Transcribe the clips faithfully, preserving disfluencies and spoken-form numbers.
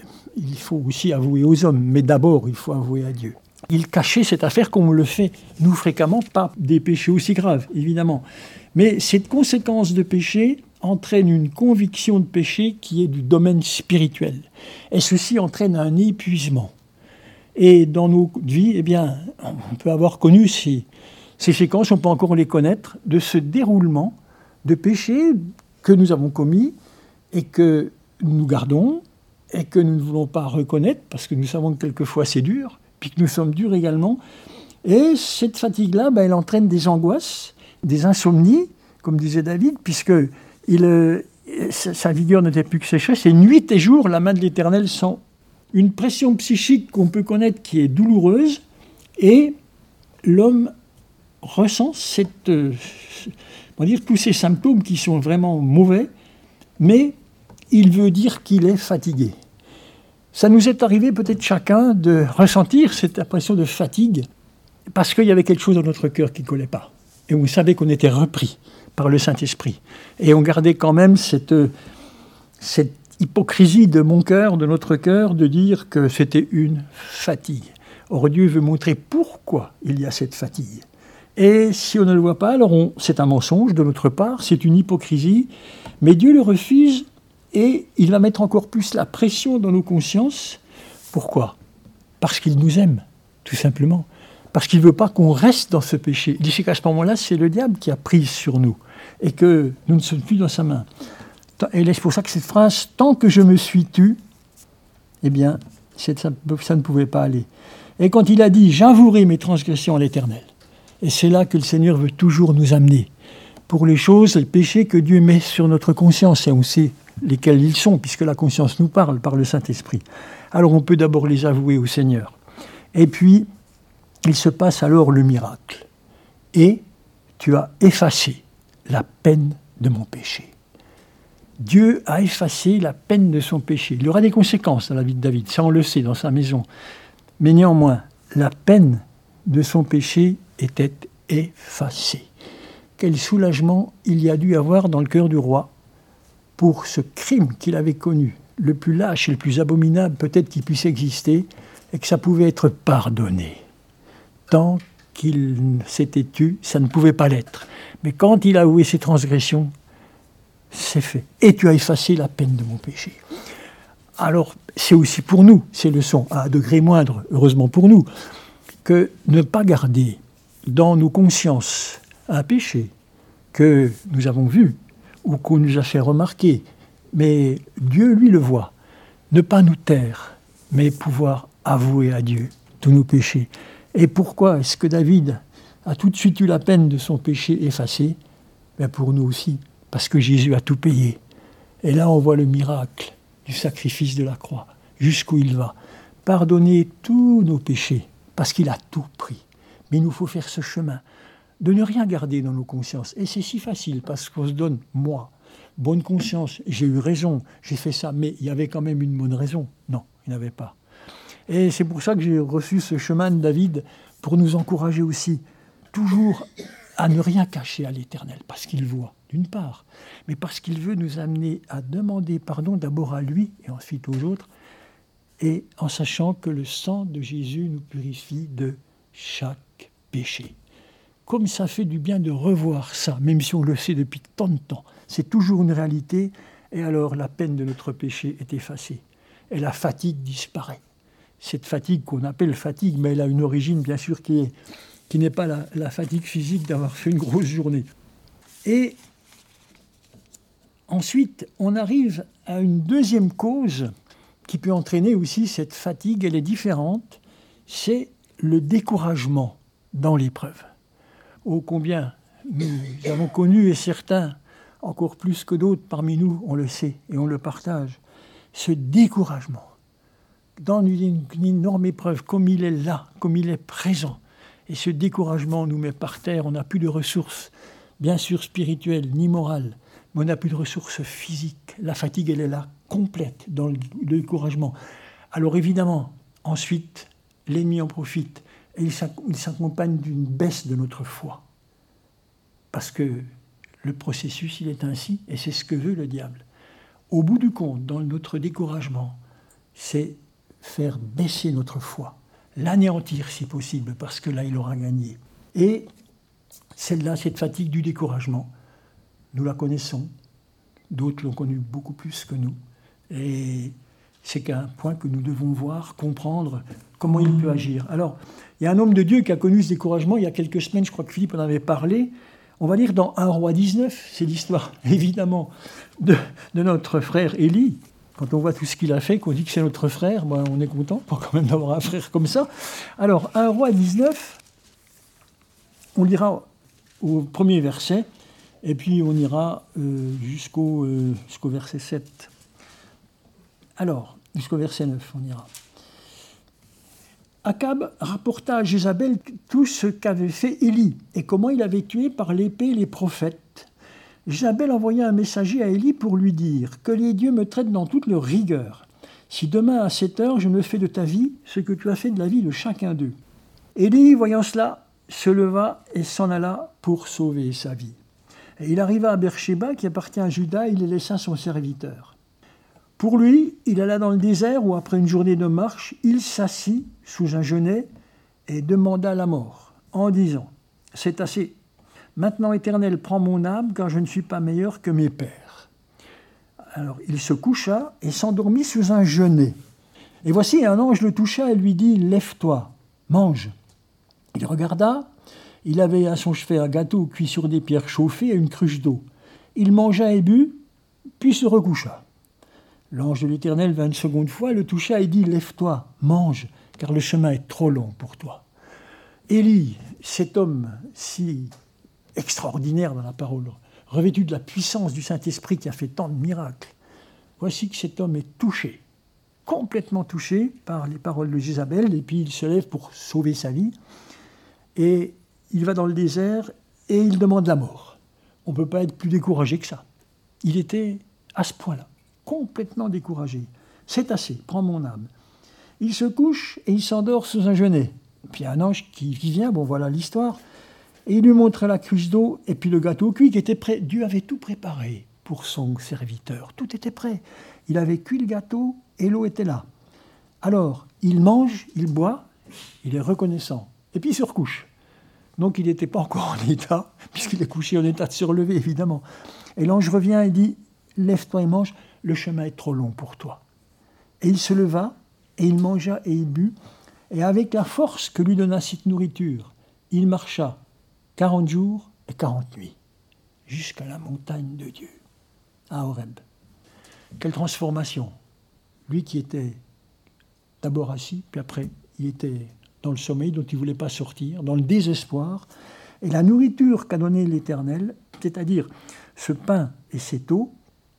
il faut aussi avouer aux hommes, mais d'abord, il faut avouer à Dieu. Il cachait cette affaire comme on le fait, nous, fréquemment, pas des péchés aussi graves, évidemment. Mais cette conséquence de péché entraîne une conviction de péché qui est du domaine spirituel. Et ceci entraîne un épuisement. Et dans nos vies, eh bien, on peut avoir connu ces, ces séquences, on peut encore les connaître, de ce déroulement de péchés que nous avons commis et que nous gardons et que nous ne voulons pas reconnaître parce que nous savons que quelquefois c'est dur, puis que nous sommes durs également. Et cette fatigue-là, ben, elle entraîne des angoisses, des insomnies, comme disait David, puisque il, euh, sa vigueur n'était plus que sécheresse. Et nuit et jour, la main de l'Éternel sont une pression psychique qu'on peut connaître qui est douloureuse, et l'homme ressent cette, euh, on va dire, tous ces symptômes qui sont vraiment mauvais, mais il veut dire qu'il est fatigué. Ça nous est arrivé peut-être chacun de ressentir cette impression de fatigue parce qu'il y avait quelque chose dans notre cœur qui ne collait pas. Et on savait qu'on était repris par le Saint-Esprit. Et on gardait quand même cette, cette hypocrisie de mon cœur, de notre cœur, de dire que c'était une fatigue. Or, Dieu veut montrer pourquoi il y a cette fatigue. Et si on ne le voit pas, alors on, c'est un mensonge de notre part, c'est une hypocrisie, mais Dieu le refuse et il va mettre encore plus la pression dans nos consciences. Pourquoi ? Parce qu'il nous aime, tout simplement. Parce qu'il ne veut pas qu'on reste dans ce péché. Il dit qu'à ce moment-là, c'est le diable qui a prise sur nous et que nous ne sommes plus dans sa main. Et c'est pour ça que cette phrase, « Tant que je me suis tu », eh bien, ça, ça ne pouvait pas aller. Et quand il a dit « J'avouerai mes transgressions à l'Éternel », et c'est là que le Seigneur veut toujours nous amener, pour les choses, les péchés que Dieu met sur notre conscience, et on sait lesquels ils sont, puisque la conscience nous parle par le Saint-Esprit. Alors on peut d'abord les avouer au Seigneur. Et puis, il se passe alors le miracle. Et tu as effacé la peine de mon péché. Dieu a effacé la peine de son péché. Il y aura des conséquences dans la vie de David, ça on le sait, dans sa maison. Mais néanmoins, la peine de son péché était effacée. Quel soulagement il y a dû avoir dans le cœur du roi pour ce crime qu'il avait connu, le plus lâche et le plus abominable peut-être qui puisse exister, et que ça pouvait être pardonné. Tant qu'il s'était tu, ça ne pouvait pas l'être. Mais quand il a avoué ses transgressions, c'est fait. Et tu as effacé la peine de mon péché. Alors, c'est aussi pour nous, ces leçons, à un degré moindre, heureusement pour nous, que ne pas garder dans nos consciences un péché que nous avons vu ou qu'on nous a fait remarquer, mais Dieu, lui, le voit. Ne pas nous taire, mais pouvoir avouer à Dieu tous nos péchés. Et pourquoi est-ce que David a tout de suite eu la peine de son péché effacé ? Ben pour nous aussi, parce que Jésus a tout payé. Et là, on voit le miracle du sacrifice de la croix, jusqu'où il va. Pardonner tous nos péchés, parce qu'il a tout pris. Mais il nous faut faire ce chemin de ne rien garder dans nos consciences. Et c'est si facile, parce qu'on se donne, moi, bonne conscience, j'ai eu raison, j'ai fait ça, mais il y avait quand même une bonne raison. Non, il n'y avait pas. Et c'est pour ça que j'ai reçu ce chemin de David, pour nous encourager aussi, toujours à ne rien cacher à l'Éternel, parce qu'il voit, d'une part, mais parce qu'il veut nous amener à demander pardon d'abord à lui, et ensuite aux autres, et en sachant que le sang de Jésus nous purifie de chaque péché. Comme ça fait du bien de revoir ça, même si on le sait depuis tant de temps. C'est toujours une réalité, et alors la peine de notre péché est effacée. Et la fatigue disparaît. Cette fatigue qu'on appelle fatigue, mais elle a une origine bien sûr qui est, qui n'est pas la, la fatigue physique d'avoir fait une grosse journée. Et ensuite, on arrive à une deuxième cause qui peut entraîner aussi cette fatigue, elle est différente, c'est le découragement dans l'épreuve. Ô combien nous avons connu, et certains, encore plus que d'autres parmi nous, on le sait et on le partage, ce découragement dans une, une énorme épreuve, comme il est là, comme il est présent. Et ce découragement nous met par terre, on n'a plus de ressources, bien sûr spirituelles ni morales, mais on n'a plus de ressources physiques. La fatigue, elle est là, complète, dans le, le découragement. Alors évidemment, ensuite, l'ennemi en profite. Et il s'accompagne d'une baisse de notre foi. Parce que le processus, il est ainsi, et c'est ce que veut le diable. Au bout du compte, dans notre découragement, c'est faire baisser notre foi, l'anéantir si possible, parce que là, il aura gagné. Et celle-là, cette fatigue du découragement, nous la connaissons, d'autres l'ont connue beaucoup plus que nous, et c'est qu'un point que nous devons voir, comprendre comment il peut agir. Alors, il y a un homme de Dieu qui a connu ce découragement il y a quelques semaines, je crois que Philippe en avait parlé. On va lire dans un roi dix-neuf, c'est l'histoire évidemment de, de notre frère Élie. Quand on voit tout ce qu'il a fait, qu'on dit que c'est notre frère, ben on est content pour quand même d'avoir un frère comme ça. Alors, un roi dix-neuf, on lira au premier verset, et puis on ira euh, jusqu'au, euh, jusqu'au verset sept. Alors, jusqu'au verset neuf, on ira. Akab rapporta à Jézabel tout ce qu'avait fait Élie et comment il avait tué par l'épée les prophètes. Jézabel envoya un messager à Élie pour lui dire « Que les dieux me traitent dans toute leur rigueur. Si demain à cette heure je ne fais de ta vie ce que tu as fait de la vie de chacun d'eux. » Élie, voyant cela, se leva et s'en alla pour sauver sa vie. Et il arriva à Beersheba, qui appartient à Juda, et il y laissa son serviteur. Pour lui, il alla dans le désert où, après une journée de marche, il s'assit sous un genêt et demanda la mort, en disant « C'est assez. Maintenant, Éternel, prends mon âme, car je ne suis pas meilleur que mes pères. » Alors, il se coucha et s'endormit sous un genêt. Et voici, un ange le toucha et lui dit « Lève-toi, mange. » Il regarda, il avait à son chevet un gâteau cuit sur des pierres chauffées et une cruche d'eau. Il mangea et but, puis se recoucha. L'ange de l'Éternel vint une seconde fois, le toucha et dit « Lève-toi, mange, car le chemin est trop long pour toi. » Élie, cet homme si extraordinaire dans la parole, revêtu de la puissance du Saint-Esprit qui a fait tant de miracles, voici que cet homme est touché, complètement touché par les paroles de Jézabel, et puis il se lève pour sauver sa vie, et il va dans le désert et il demande la mort. On ne peut pas être plus découragé que ça. Il était à ce point-là, complètement découragé. C'est assez, prends mon âme. Il se couche et il s'endort sous un genêt. Puis un ange qui, qui vient, bon voilà l'histoire, et il lui montre la cruche d'eau et puis le gâteau cuit qui était prêt. Dieu avait tout préparé pour son serviteur, tout était prêt. Il avait cuit le gâteau et l'eau était là. Alors, il mange, il boit, il est reconnaissant. Et puis il se recouche. Donc il n'était pas encore en état, puisqu'il est couché en état de se relever, évidemment. Et l'ange revient et dit « Lève-toi et mange, le chemin est trop long pour toi. » Et il se leva, et il mangea et il but, et avec la force que lui donna cette nourriture, il marcha quarante jours et quarante nuits, jusqu'à la montagne de Dieu, à Horeb. Quelle transformation! Lui qui était d'abord assis, puis après il était dans le sommeil dont il ne voulait pas sortir, dans le désespoir, et la nourriture qu'a donnée l'Éternel, c'est-à-dire ce pain et cette eau,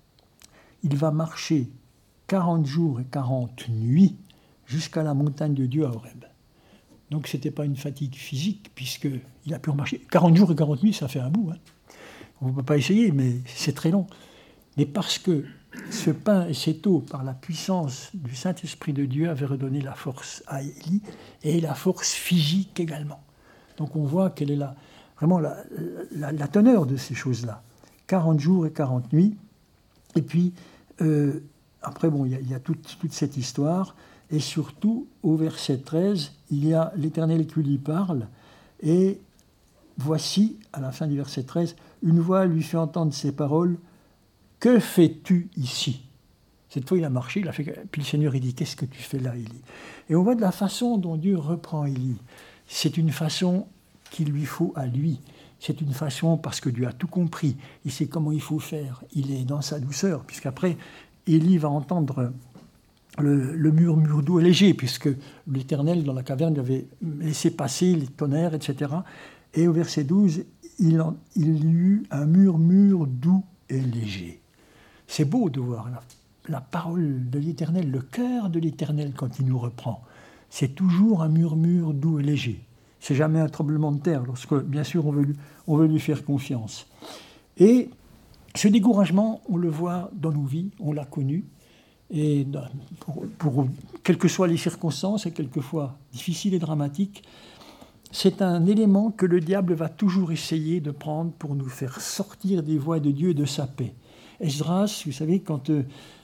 il va marcher quarante jours et quarante nuits jusqu'à la montagne de Dieu à Horeb. Donc ce n'était pas une fatigue physique, puisqu'il a pu marcher. quarante jours et quarante nuits, ça fait un bout. Hein. On ne peut pas essayer, mais c'est très long. Mais parce que ce pain et cette eau, par la puissance du Saint-Esprit de Dieu, avaient redonné la force à Élie, et la force physique également. Donc on voit quelle est la, vraiment la, la, la teneur de ces choses-là. quarante jours et quarante nuits. Et puis, euh, après, bon, il y a, y a toute, toute cette histoire. Et surtout, au verset treize, il y a l'Éternel qui lui parle. Et voici, à la fin du verset treize, une voix lui fait entendre ces paroles. « Que fais-tu ici ?» Cette fois, il a marché, il a fait... puis le Seigneur, il dit « Qu'est-ce que tu fais là, Élie ?» Et on voit de la façon dont Dieu reprend Élie. C'est une façon qu'il lui faut à lui. C'est une façon parce que Dieu a tout compris. Il sait comment il faut faire. Il est dans sa douceur, puisqu'après, Élie va entendre le, le murmure doux et léger, puisque l'Éternel, dans la caverne, avait laissé passer les tonnerres, et cetera. Et au verset douze, il, en, il y eut un murmure doux et léger. C'est beau de voir la, la parole de l'Éternel, le cœur de l'Éternel quand il nous reprend. C'est toujours un murmure doux et léger. C'est jamais un tremblement de terre, lorsque, bien sûr, on veut lui, on veut lui faire confiance. Et ce découragement, on le voit dans nos vies, on l'a connu, et pour, pour quelles que soient les circonstances, et quelquefois difficiles et dramatiques, c'est un élément que le diable va toujours essayer de prendre pour nous faire sortir des voies de Dieu et de sa paix. Esdras, vous savez, quand euh,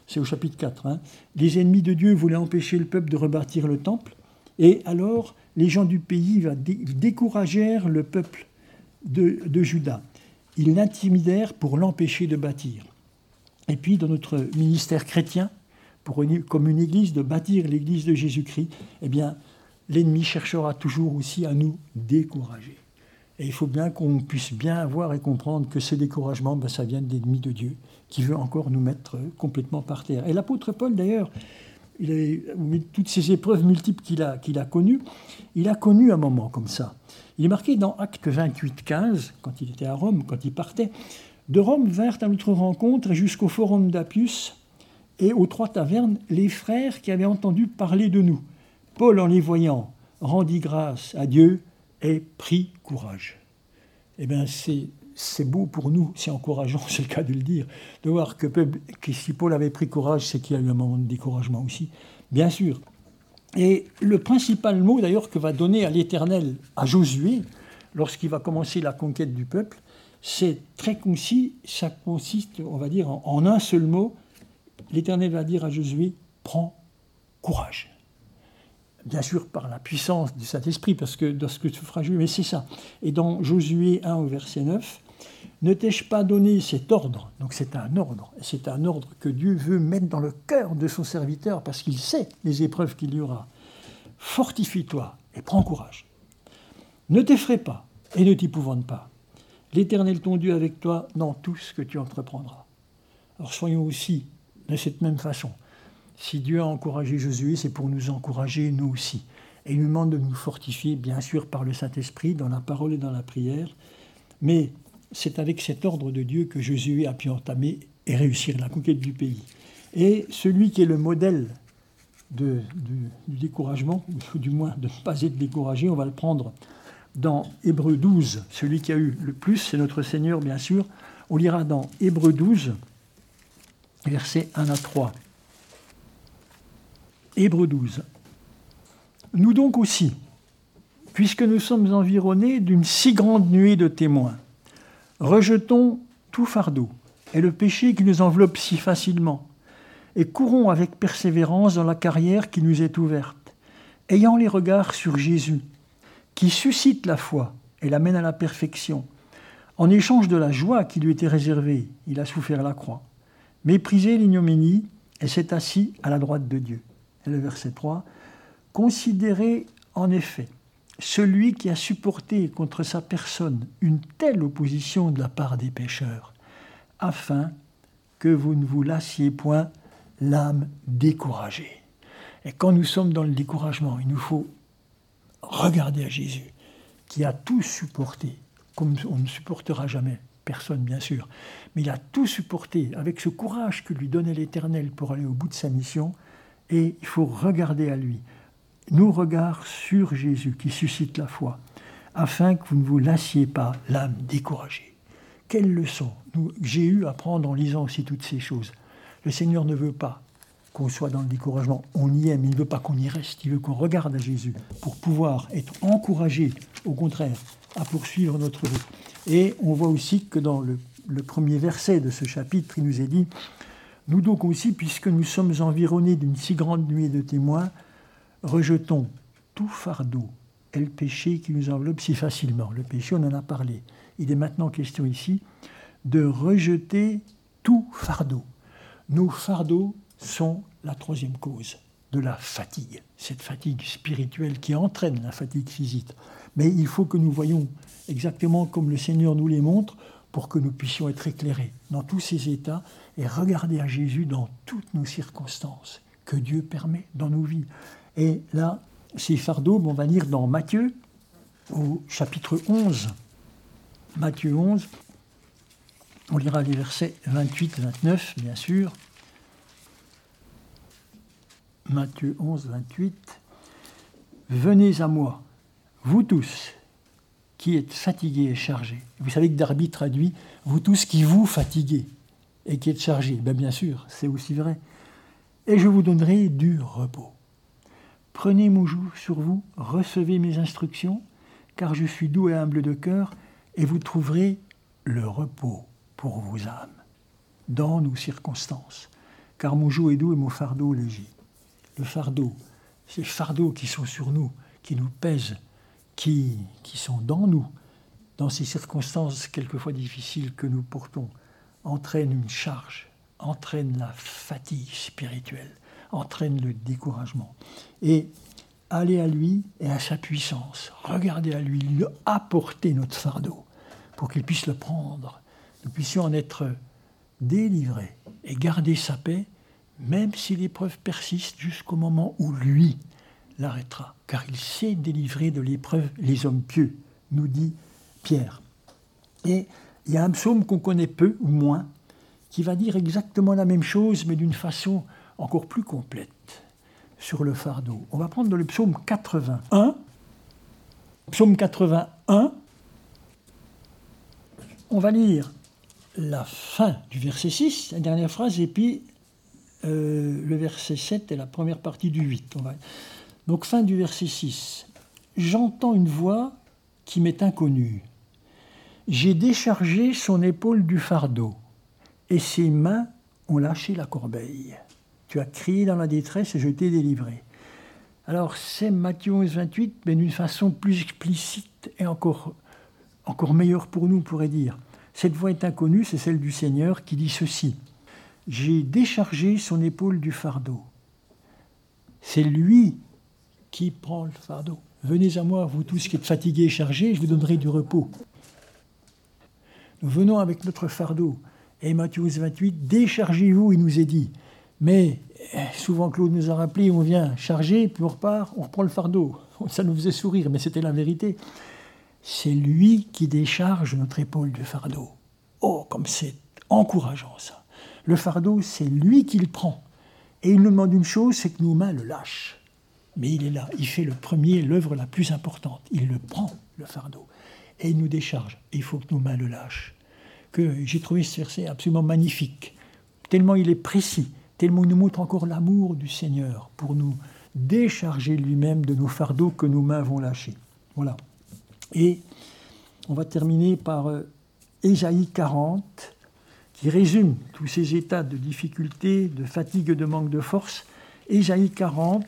c'est au chapitre quatre, hein. Les ennemis de Dieu voulaient empêcher le peuple de rebâtir le temple, et alors les gens du pays dé- découragèrent le peuple de, de Juda. Ils l'intimidèrent pour l'empêcher de bâtir. Et puis, dans notre ministère chrétien, pour une, comme une église, de bâtir l'église de Jésus-Christ, eh bien, l'ennemi cherchera toujours aussi à nous décourager. Et il faut bien qu'on puisse bien voir et comprendre que ce découragement, ben, ça vient de l'ennemi de Dieu, qui veut encore nous mettre complètement par terre. Et l'apôtre Paul, d'ailleurs, il a, toutes ces épreuves multiples qu'il a, qu'il a connues, il a connu un moment comme ça. Il est marqué dans Actes vingt-huit, quinze, quand il était à Rome, quand il partait. De Rome vinrent à notre rencontre jusqu'au forum d'Appius et aux trois tavernes les frères qui avaient entendu parler de nous. Paul, en les voyant, rendit grâce à Dieu et prit courage. Eh bien, c'est, c'est beau pour nous, c'est encourageant, c'est le cas de le dire, de voir que, que si Paul avait pris courage, c'est qu'il y a eu un moment de découragement aussi, bien sûr. Et le principal mot, d'ailleurs, que va donner à l'Éternel à Josué, lorsqu'il va commencer la conquête du peuple, c'est très concis, ça consiste, on va dire, en, en un seul mot. L'Éternel va dire à Josué, prends courage. Bien sûr, par la puissance du Saint-Esprit, parce que dans ce que tu feras, mais c'est ça. Et dans Josué un, au verset neuf, ne t'ai-je pas donné cet ordre? Donc c'est un ordre, et c'est un ordre que Dieu veut mettre dans le cœur de son serviteur, parce qu'il sait les épreuves qu'il y aura. Fortifie-toi et prends courage. Ne t'effraie pas et ne t'épouvante pas. L'Éternel ton Dieu avec toi dans tout ce que tu entreprendras. Alors soyons aussi de cette même façon. Si Dieu a encouragé Josué, c'est pour nous encourager nous aussi. Et il nous demande de nous fortifier, bien sûr, par le Saint-Esprit, dans la parole et dans la prière. Mais c'est avec cet ordre de Dieu que Josué a pu entamer et réussir la conquête du pays. Et celui qui est le modèle de, du, du découragement, ou du moins de ne pas être découragé, on va le prendre dans Hébreux douze. Celui qui a eu le plus, c'est notre Seigneur, bien sûr. On lira dans Hébreux douze, versets un à trois. Hébreux douze. Nous donc aussi, puisque nous sommes environnés d'une si grande nuée de témoins, rejetons tout fardeau et le péché qui nous enveloppe si facilement, et courons avec persévérance dans la carrière qui nous est ouverte, ayant les regards sur Jésus, qui suscite la foi et l'amène à la perfection. En échange de la joie qui lui était réservée, il a souffert la croix, méprisé l'ignominie et s'est assis à la droite de Dieu. Et le verset trois, « Considérez en effet celui qui a supporté contre sa personne une telle opposition de la part des pécheurs, afin que vous ne vous lassiez point l'âme découragée. » Et quand nous sommes dans le découragement, il nous faut regarder à Jésus, qui a tout supporté, comme on ne supportera jamais, personne bien sûr, mais il a tout supporté avec ce courage que lui donnait l'Éternel pour aller au bout de sa mission. Et il faut regarder à lui, nos regards sur Jésus qui suscite la foi, afin que vous ne vous lassiez pas l'âme découragée. Quelle leçon nous, j'ai eu à prendre en lisant aussi toutes ces choses. Le Seigneur ne veut pas qu'on soit dans le découragement, on y est, mais il ne veut pas qu'on y reste, il veut qu'on regarde à Jésus pour pouvoir être encouragé, au contraire, à poursuivre notre route. Et on voit aussi que dans le, le premier verset de ce chapitre, il nous est dit « Nous donc aussi, puisque nous sommes environnés d'une si grande nuée de témoins, rejetons tout fardeau et le péché qui nous enveloppe si facilement. » Le péché, on en a parlé. Il est maintenant question ici de rejeter tout fardeau. Nos fardeaux sont la troisième cause de la fatigue, cette fatigue spirituelle qui entraîne la fatigue physique. Mais il faut que nous voyions exactement comme le Seigneur nous les montre pour que nous puissions être éclairés dans tous ces états et regarder à Jésus dans toutes nos circonstances que Dieu permet dans nos vies. Et là, ces fardeaux, on va lire dans Matthieu, au chapitre onze. Matthieu onze, on lira les versets vingt-huit et vingt-neuf, bien sûr. Matthieu onze, vingt-huit. « Venez à moi, vous tous, qui êtes fatigués et chargés. » Vous savez que Darby traduit « vous tous qui vous fatiguez et qui êtes chargés ». Ben bien sûr, c'est aussi vrai. « Et je vous donnerai du repos. Prenez mon joug sur vous, recevez mes instructions, car je suis doux et humble de cœur, et vous trouverez le repos pour vos âmes. » Dans nos circonstances, car mon joug est doux et mon fardeau léger. Le fardeau, ces fardeaux qui sont sur nous, qui nous pèsent, qui, qui sont dans nous, dans ces circonstances quelquefois difficiles que nous portons, entraînent une charge, entraînent la fatigue spirituelle, entraînent le découragement. Et aller à lui et à sa puissance, regarder à lui, lui apporter notre fardeau pour qu'il puisse le prendre. Nous puissions en être délivrés et garder sa paix, même si l'épreuve persiste jusqu'au moment où lui l'arrêtera. Car il sait délivrer de l'épreuve les hommes pieux, nous dit Pierre. Et il y a un psaume qu'on connaît peu ou moins, qui va dire exactement la même chose, mais d'une façon encore plus complète sur le fardeau. On va prendre le psaume quatre-vingt-un. Psaume quatre-vingt-un, on va lire la fin du verset six, la dernière phrase, et puis euh, le verset sept et la première partie du huit. On va... Donc fin du verset six. « J'entends une voix qui m'est inconnue. J'ai déchargé son épaule du fardeau, et ses mains ont lâché la corbeille. Tu as crié dans la détresse et je t'ai délivré. » Alors c'est Matthieu onze, vingt-huit, mais d'une façon plus explicite et encore, encore meilleure pour nous, on pourrait dire. Cette voix est inconnue, c'est celle du Seigneur qui dit ceci. « J'ai déchargé son épaule du fardeau. » C'est lui qui prend le fardeau. « Venez à moi, vous tous qui êtes fatigués et chargés, je vous donnerai du repos. » Nous venons avec notre fardeau. Et Matthieu onze, vingt-huit, « Déchargez-vous », il nous est dit. Mais souvent Claude nous a rappelé, on vient charger, puis on repart, on reprend le fardeau. Ça nous faisait sourire, mais c'était la vérité. C'est lui qui décharge notre épaule du fardeau. Oh, comme c'est encourageant ça. Le fardeau, c'est lui qui le prend. Et il nous demande une chose, c'est que nos mains le lâchent. Mais il est là, il fait le premier, l'œuvre la plus importante. Il le prend, le fardeau, et il nous décharge. Et il faut que nos mains le lâchent. Que j'ai trouvé ce verset absolument magnifique. Tellement il est précis, tellement il nous montre encore l'amour du Seigneur pour nous décharger lui-même de nos fardeaux que nos mains vont lâcher. Voilà. Et on va terminer par euh, Ésaïe quarante, qui résume tous ces états de difficulté, de fatigue, de manque de force. Ésaïe quarante,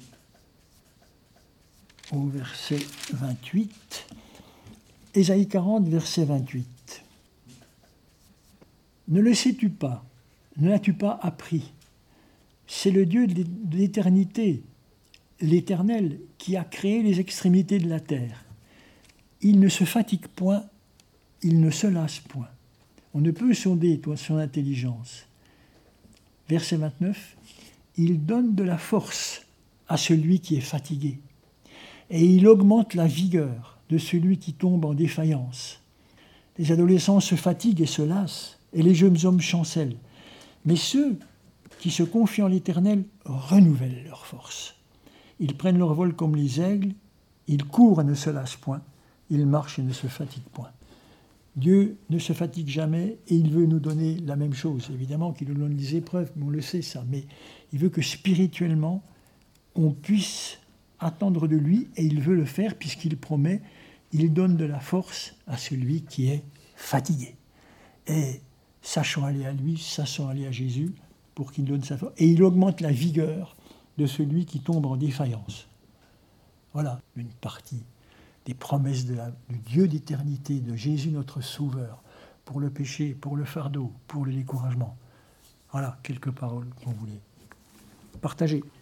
au verset vingt-huit. Ésaïe quarante, verset vingt-huit. « Ne le sais-tu pas? Ne l'as-tu pas appris? C'est le Dieu de l'éternité, l'Éternel, qui a créé les extrémités de la terre. Il ne se fatigue point, il ne se lasse point. On ne peut sonder toi, son intelligence. » Verset vingt-neuf. « Il donne de la force à celui qui est fatigué, et il augmente la vigueur de celui qui tombe en défaillance. Les adolescents se fatiguent et se lassent, et les jeunes hommes chancellent. Mais ceux qui se confient en l'Éternel renouvellent leur force. Ils prennent leur vol comme les aigles, ils courent et ne se lassent point, ils marchent et ne se fatiguent point. » Dieu ne se fatigue jamais et il veut nous donner la même chose. Évidemment qu'il nous donne des épreuves, mais on le sait ça. Mais il veut que spirituellement, on puisse attendre de lui et il veut le faire puisqu'il promet, il donne de la force à celui qui est fatigué. Et sachant aller à lui, sachant aller à Jésus pour qu'il donne sa force. Et il augmente la vigueur de celui qui tombe en défaillance. Voilà une partie des promesses de la, du Dieu d'éternité, de Jésus notre Sauveur, pour le péché, pour le fardeau, pour le découragement. Voilà quelques paroles qu'on voulait partager.